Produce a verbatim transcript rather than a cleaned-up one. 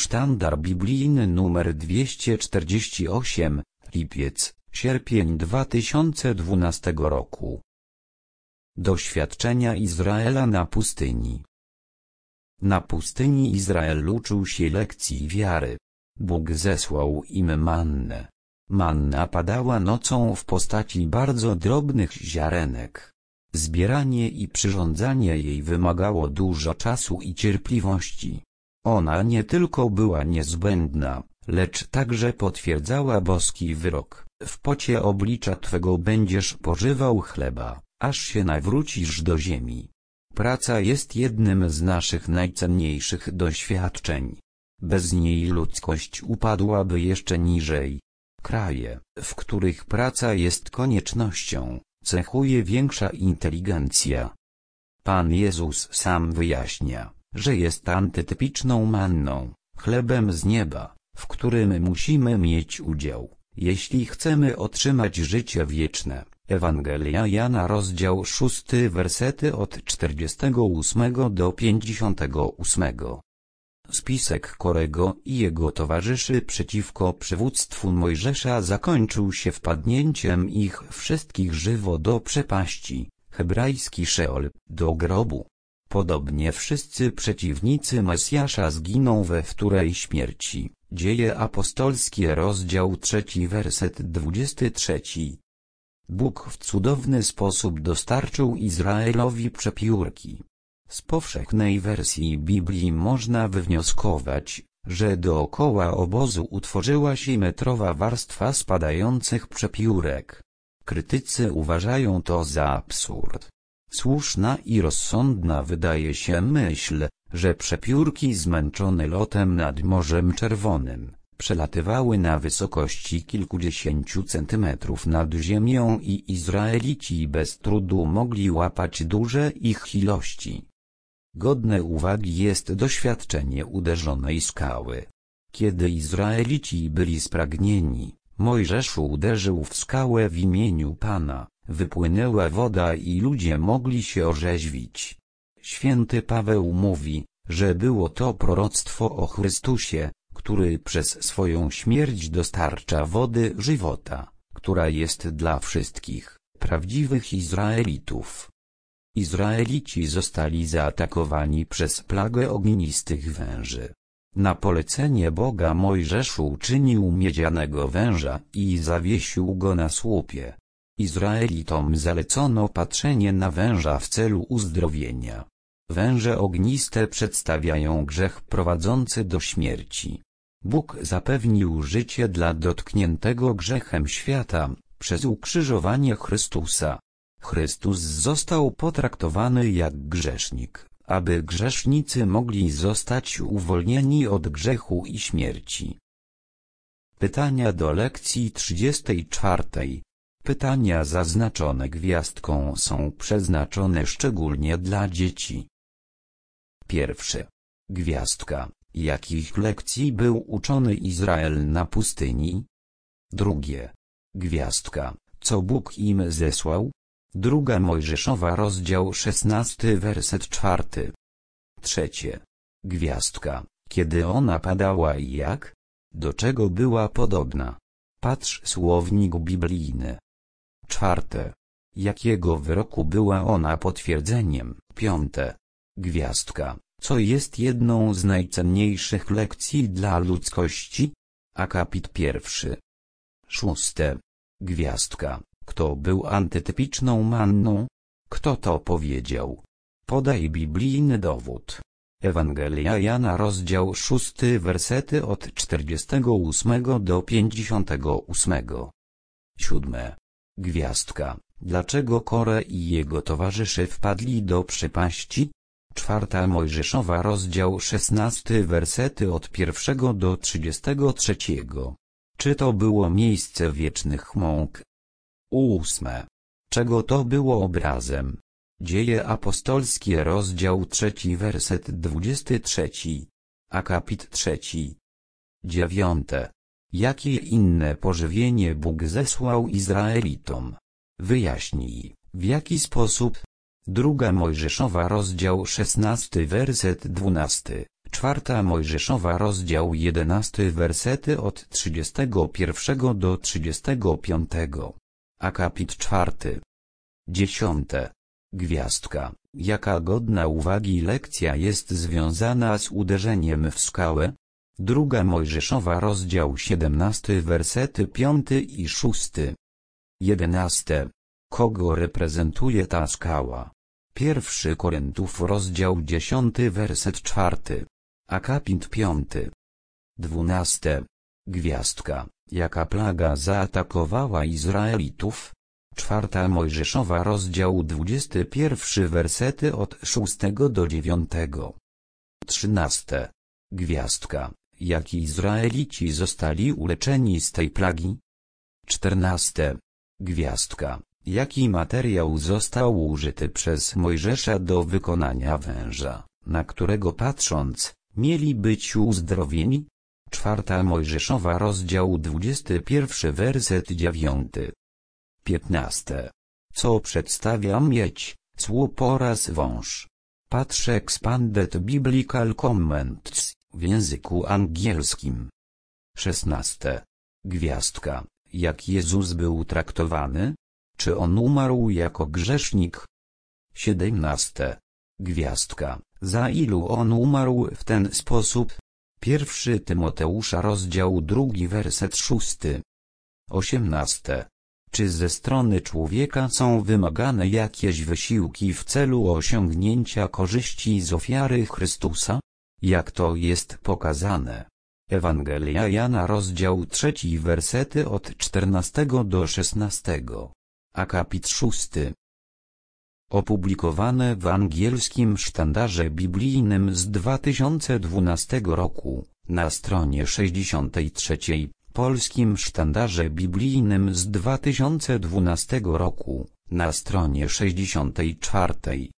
sztandar biblijny numer dwieście czterdzieści osiem, lipiec, sierpień dwa tysiące dwunastego roku. Doświadczenia Izraela na pustyni. Na pustyni Izrael uczył się lekcji wiary. Bóg zesłał im mannę. Manna padała nocą w postaci bardzo drobnych ziarenek. Zbieranie i przyrządzanie jej wymagało dużo czasu i cierpliwości. Ona nie tylko była niezbędna, lecz także potwierdzała boski wyrok: w pocie oblicza Twego będziesz pożywał chleba, aż się nawrócisz do ziemi. Praca jest jednym z naszych najcenniejszych doświadczeń. Bez niej ludzkość upadłaby jeszcze niżej. Kraje, w których praca jest koniecznością, cechuje większa inteligencja. Pan Jezus sam wyjaśnia, że jest antytypiczną manną, chlebem z nieba, w którym musimy mieć udział, jeśli chcemy otrzymać życie wieczne. Ewangelia Jana, rozdział szósty, wersety od czterdziestego ósmego do pięćdziesiątego ósmego. Spisek Korego i jego towarzyszy przeciwko przywództwu Mojżesza zakończył się wpadnięciem ich wszystkich żywo do przepaści, hebrajski Szeol, do grobu. Podobnie wszyscy przeciwnicy Mesjasza zginą we wtórej śmierci. Dzieje apostolskie, rozdział trzeci, werset dwudziesty trzeci. Bóg w cudowny sposób dostarczył Izraelowi przepiórki. Z powszechnej wersji Biblii można wywnioskować, że dookoła obozu utworzyła się metrowa warstwa spadających przepiórek. Krytycy uważają to za absurd. Słuszna i rozsądna wydaje się myśl, że przepiórki zmęczone lotem nad Morzem Czerwonym przelatywały na wysokości kilkudziesięciu centymetrów nad ziemią i Izraelici bez trudu mogli łapać duże ich ilości. Godne uwagi jest doświadczenie uderzonej skały. Kiedy Izraelici byli spragnieni, Mojżesz uderzył w skałę w imieniu Pana, wypłynęła woda i ludzie mogli się orzeźwić. Święty Paweł mówi, że było to proroctwo o Chrystusie, który przez swoją śmierć dostarcza wody żywota, która jest dla wszystkich prawdziwych Izraelitów. Izraelici zostali zaatakowani przez plagę ognistych węży. Na polecenie Boga Mojżesz uczynił miedzianego węża i zawiesił go na słupie. Izraelitom zalecono patrzenie na węża w celu uzdrowienia. Węże ogniste przedstawiają grzech prowadzący do śmierci. Bóg zapewnił życie dla dotkniętego grzechem świata, przez ukrzyżowanie Chrystusa. Chrystus został potraktowany jak grzesznik, aby grzesznicy mogli zostać uwolnieni od grzechu i śmierci. Pytania do lekcji trzydziestej czwartej. Pytania zaznaczone gwiazdką są przeznaczone szczególnie dla dzieci. Pierwsze. Gwiazdka. Jakich lekcji był uczony Izrael na pustyni? Drugie. Gwiazdka. Co Bóg im zesłał? Druga Mojżeszowa, rozdział szesnasty, werset czwarty. Trzecie. Gwiazdka. Kiedy ona padała i jak? Do czego była podobna? Patrz słownik biblijny. Czwarte. Jakiego wyroku była ona potwierdzeniem? Piąte. Gwiazdka. Co jest jedną z najcenniejszych lekcji dla ludzkości? Akapit pierwszy. Szóste. Gwiazdka. Kto był antytypiczną manną? Kto to powiedział? Podaj biblijny dowód. Ewangelia Jana, rozdział szósty, wersety od czterdziestego ósmego do pięćdziesiątego ósmego. Siódme. Gwiazdka. Dlaczego Korę i jego towarzysze wpadli do przepaści? Czwarta Mojżeszowa, rozdział szesnasty, wersety od pierwszego do trzydziestego trzeciego. Czy to było miejsce wiecznych mąk? Ósme. Czego to było obrazem? Dzieje apostolskie, rozdział trzeci, werset dwudziesty trzeci. Akapit trzeci. Dziewiąte. Jakie inne pożywienie Bóg zesłał Izraelitom? Wyjaśnij, w jaki sposób? Druga Mojżeszowa, rozdział szesnasty, werset dwunasty. Czwarta Mojżeszowa rozdział jedenasty wersety od trzydziestego pierwszego do trzydziestego piątego. Akapit czwarty. Dziesiąte. Gwiazdka. Jaka godna uwagi lekcja jest związana z uderzeniem w skałę? Druga Mojżeszowa rozdział siedemnasty wersety piąty i szósty. Jedenaste. Kogo reprezentuje ta skała? Pierwszy Koryntów rozdział dziesiąty werset czwarty. Akapit piąty. Dwunaste. Gwiazdka. Jaka plaga zaatakowała Izraelitów? Czwarta Mojżeszowa rozdział dwudziesty pierwszy wersety od szóstego do dziewiątego. Trzynaste. Gwiazdka. Jak Izraelici zostali uleczeni z tej plagi? Czternaste. Gwiazdka. Jaki materiał został użyty przez Mojżesza do wykonania węża, na którego patrząc, mieli być uzdrowieni? Czwarta Mojżeszowa rozdział dwudziesty pierwszy werset dziewiąty. Piętnaste. Co przedstawia miedź, słup oraz wąż? Patrz Expanded Biblical Comments w języku angielskim. Szesnaste. Gwiazdka. Jak Jezus był traktowany? Czy on umarł jako grzesznik? Siedemnaste. Gwiazdka. Za ilu on umarł w ten sposób? Pierwszy Tymoteusza rozdział drugi werset szósty. Osiemnaste. Czy ze strony człowieka są wymagane jakieś wysiłki w celu osiągnięcia korzyści z ofiary Chrystusa? Jak to jest pokazane? Ewangelia Jana rozdział trzeci wersety od czternastego do szesnastego. Akapit szósty. Opublikowane w angielskim sztandarze biblijnym z dwa tysiące dwunastego roku, na stronie sześćdziesiątej trzeciej, polskim sztandarze biblijnym z dwa tysiące dwunastego roku, na stronie sześćdziesiątej czwartej.